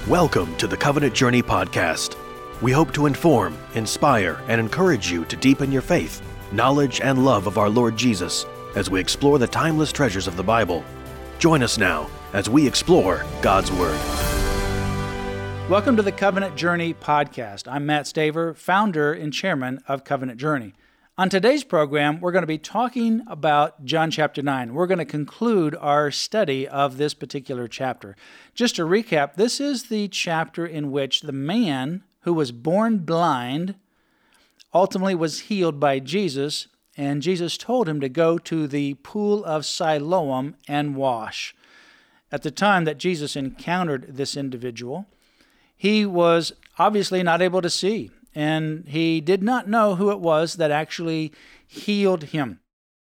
Welcome to the Covenant Journey podcast. We hope to inform, inspire, and encourage you to deepen your faith, knowledge, and love of our Lord Jesus as we explore the timeless treasures of the Bible. Join us now as we explore God's Word. Welcome to the Covenant Journey podcast. I'm Matt Staver, founder and chairman of Covenant Journey. On today's program, we're going to be talking about John chapter 9. We're going to conclude our study of this particular chapter. Just to recap, this is the chapter in which the man who was born blind ultimately was healed by Jesus, and Jesus told him to go to the pool of Siloam and wash. At the time that Jesus encountered this individual, he was obviously not able to see, and he did not know who it was that actually healed him.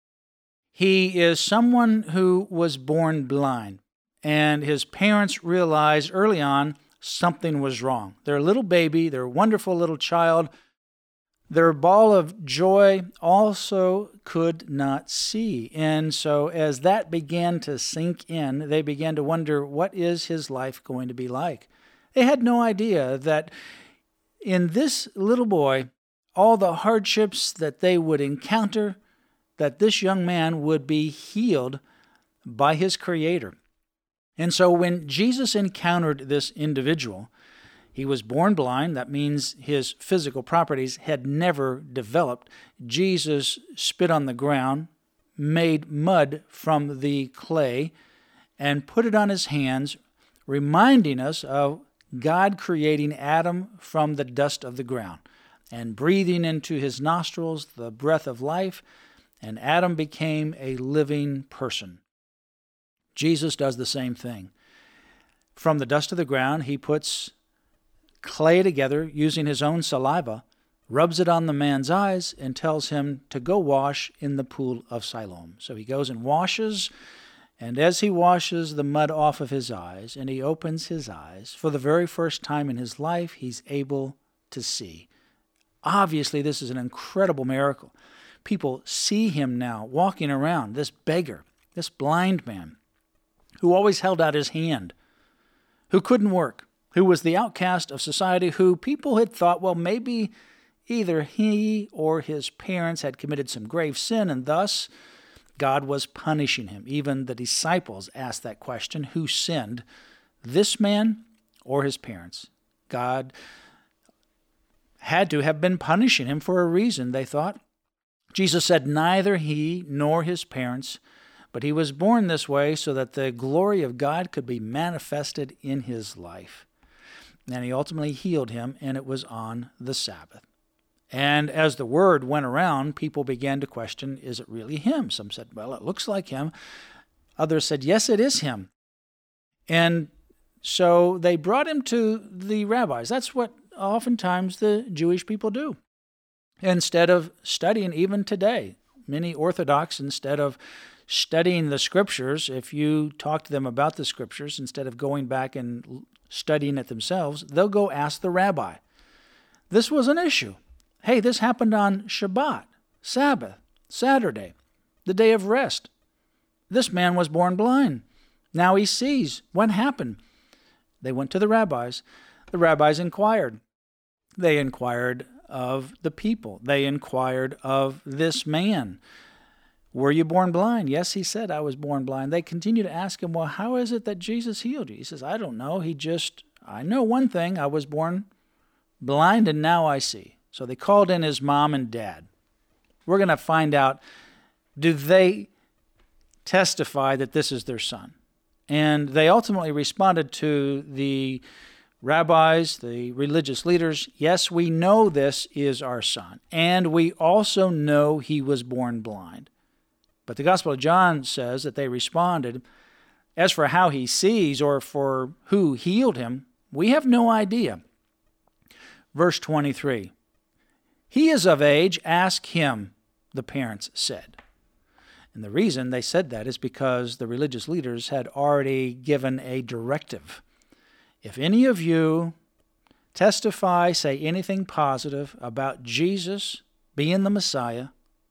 He is someone who was born blind, and his parents realized early on something was wrong. Their little baby, their wonderful little child, their ball of joy also could not see. And so as that began to sink in, they began to wonder, what is his life going to be like? They had no idea that in this little boy, all the hardships that they would encounter, that this young man would be healed by his Creator. And so when Jesus encountered this individual, he was born blind. That means his physical properties had never developed. Jesus spit on the ground, made mud from the clay, and put it on his hands, reminding us of God creating Adam from the dust of the ground and breathing into his nostrils the breath of life, and Adam became a living person. Jesus does the same thing. From the dust of the ground, he puts clay together using his own saliva, rubs it on the man's eyes, and tells him to go wash in the pool of Siloam. So he goes and washes, and as he washes the mud off of his eyes and he opens his eyes, for the very first time in his life, he's able to see. Obviously, this is an incredible miracle. People see him now walking around, this beggar, this blind man, who always held out his hand, who couldn't work, who was the outcast of society, who people had thought, well, maybe either he or his parents had committed some grave sin, and thus God was punishing him. Even the disciples asked that question, who sinned, this man or his parents? God had to have been punishing him for a reason, they thought. Jesus said neither he nor his parents, but he was born this way so that the glory of God could be manifested in his life. And he ultimately healed him, and it was on the Sabbath. And as the word went around, people began to question, is it really him? Some said, well, it looks like him. Others said, yes, it is him. And so they brought him to the rabbis. That's what oftentimes the Jewish people do. Instead of studying, even today, many Orthodox, instead of studying the Scriptures, if you talk to them about the Scriptures, instead of going back and studying it themselves, they'll go ask the rabbi. This was an issue. Hey, this happened on Shabbat, Sabbath, Saturday, the day of rest. This man was born blind. Now he sees. What happened? They went to the rabbis. The rabbis inquired. They inquired of the people. They inquired of this man. Were you born blind? Yes, he said, I was born blind. They continue to ask him, well, how is it that Jesus healed you? He says, I don't know. I know one thing. I was born blind and now I see. So they called in his mom and dad. We're going to find out, do they testify that this is their son? And they ultimately responded to the rabbis, the religious leaders, yes, we know this is our son, and we also know he was born blind. But the Gospel of John says that they responded, as for how he sees or for who healed him, we have no idea. Verse 23, he is of age, ask him, the parents said. And the reason they said that is because the religious leaders had already given a directive. If any of you testify, say anything positive about Jesus being the Messiah,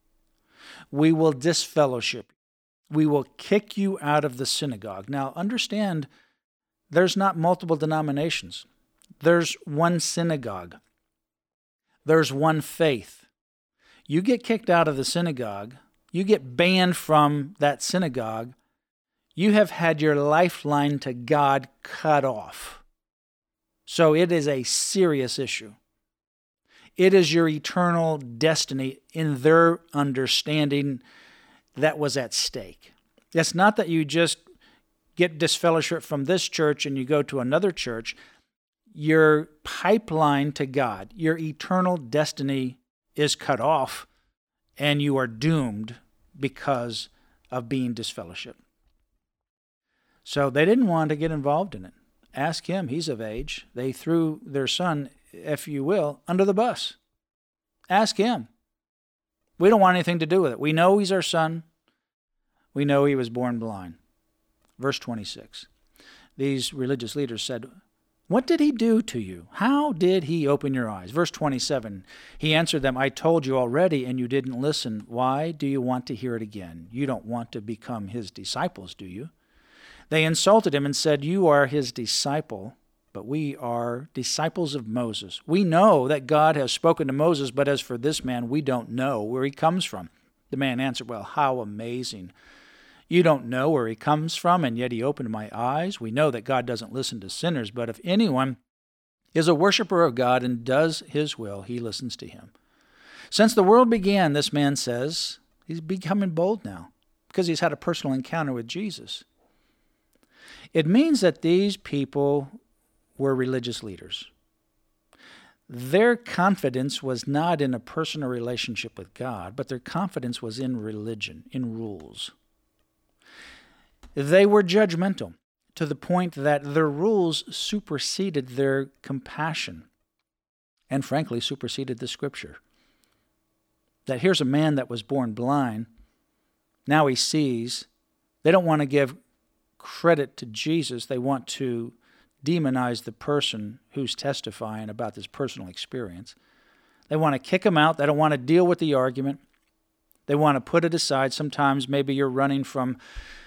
we will disfellowship. We will kick you out of the synagogue. Now, understand there's not multiple denominations. There's one synagogue. There's one faith. You get kicked out of the synagogue, you get banned from that synagogue, you have had your lifeline to God cut off. So it is a serious issue. It is your eternal destiny in their understanding that was at stake. It's not that you just get disfellowship from this church and you go to another church. Your pipeline to God, your eternal destiny is cut off, and you are doomed because of being disfellowshipped. So they didn't want to get involved in it. Ask him, he's of age. They threw their son, if you will, under the bus. Ask him. We don't want anything to do with it. We know he's our son. We know he was born blind. Verse 26. These religious leaders said, "What did he do to you? How did he open your eyes?" Verse 27, he answered them, "I told you already, and you didn't listen. Why do you want to hear it again? You don't want to become his disciples, do you?" They insulted him and said, "You are his disciple, but we are disciples of Moses. We know that God has spoken to Moses, but as for this man, we don't know where he comes from." The man answered, "Well, how amazing. You don't know where he comes from, and yet he opened my eyes. We know that God doesn't listen to sinners, but if anyone is a worshiper of God and does his will, he listens to him." Since the world began, this man says, he's becoming bold now because he's had a personal encounter with Jesus. It means that these people were religious leaders. Their confidence was not in a personal relationship with God, but their confidence was in religion, in rules. They were judgmental to the point that their rules superseded their compassion and, frankly, superseded the Scripture. That here's a man that was born blind. Now he sees. They don't want to give credit to Jesus. They want to demonize the person who's testifying about this personal experience. They want to kick him out. They don't want to deal with the argument. They want to put it aside. Sometimes maybe you're running from...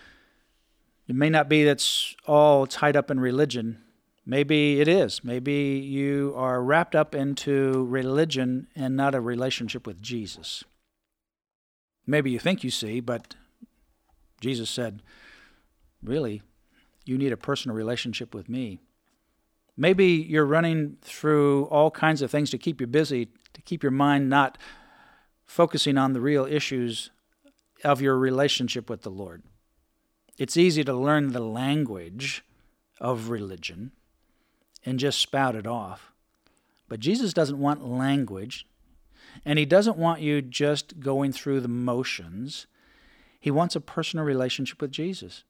It may not be that's all tied up in religion. Maybe it is. Maybe you are wrapped up into religion and not a relationship with Jesus. Maybe you think you see, but Jesus said, really, you need a personal relationship with me. Maybe you're running through all kinds of things to keep you busy, to keep your mind not focusing on the real issues of your relationship with the Lord. It's easy to learn the language of religion and just spout it off. But Jesus doesn't want language, and he doesn't want you just going through the motions. He wants a personal relationship with Jesus.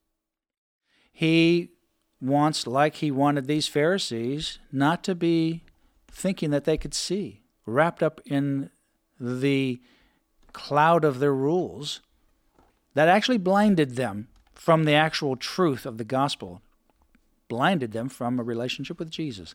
He wants, like he wanted these Pharisees, not to be thinking that they could see, wrapped up in the cloud of their rules that actually blinded them from the actual truth of the gospel, blinded them from a relationship with Jesus.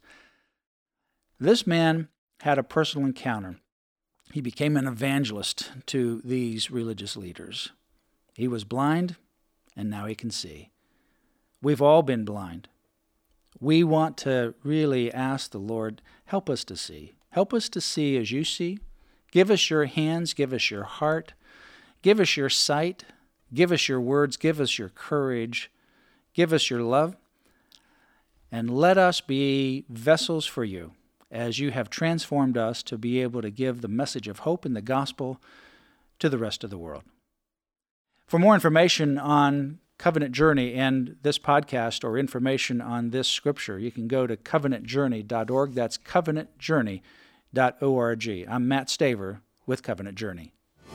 This man had a personal encounter. He became an evangelist to these religious leaders. He was blind, and now he can see. We've all been blind. We want to really ask the Lord, help us to see. Help us to see as you see. Give us your hands, give us your heart, give us your sight, give us your words, give us your courage, give us your love, and let us be vessels for you as you have transformed us to be able to give the message of hope in the gospel to the rest of the world. For more information on Covenant Journey and this podcast or information on this scripture, you can go to covenantjourney.org. That's covenantjourney.org. I'm Matt Staver with Covenant Journey.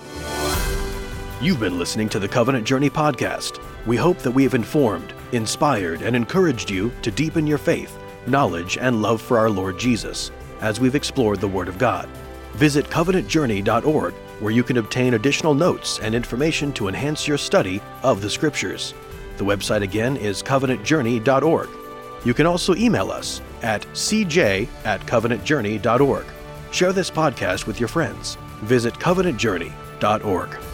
You've been listening to the Covenant Journey podcast. We hope that we have informed, inspired, and encouraged you to deepen your faith, knowledge, and love for our Lord Jesus as we've explored the Word of God. Visit covenantjourney.org, where you can obtain additional notes and information to enhance your study of the Scriptures. The website again is covenantjourney.org. You can also email us at cj@covenantjourney.org. Share this podcast with your friends. Visit covenantjourney.org.